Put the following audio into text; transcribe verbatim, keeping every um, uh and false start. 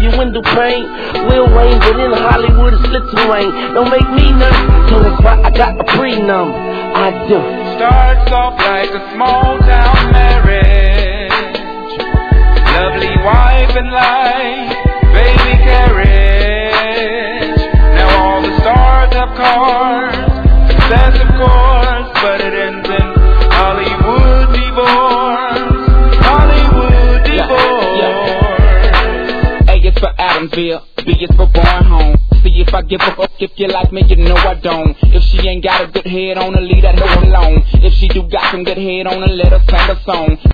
on your window pane. Lil Wayne, but in Hollywood it's little Wayne. Don't make me nervous, so that's why I got a pre-number. I do. Starts off like a small town marriage, lovely wife and life, baby carriage. Now all the stars have cars, success of course, but it ends in Hollywood divorce. Hollywood divorce. Yeah, yeah. A is for Adamsville, B is for born home. See if I give a fuck, if you like me, you know I don't. If she ain't got a good head on her, leave that hoe alone. If she do got some good head on her, let her sing a song.